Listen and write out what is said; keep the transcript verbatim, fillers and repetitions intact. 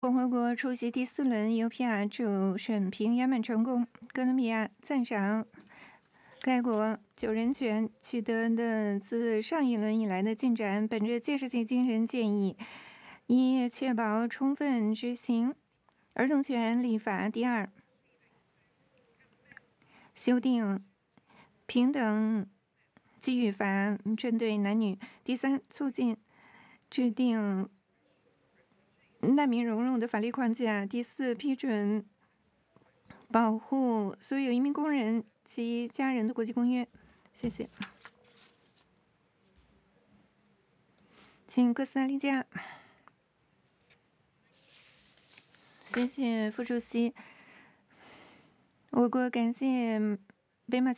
共和国出席第四轮 U P R 主审评圆满成功，哥伦比亚赞赏该国就人权取得的自上一轮以来的进展，本着建设性精神建议，以确保充分执行儿童权立法。第二，修订平等给予法，针对男女。第三，促进制定难民融入的法律框架。第四，批准保护所有移民工人及家人的国际公约。谢谢。请哥斯达黎加。谢谢副主席。我国感谢北马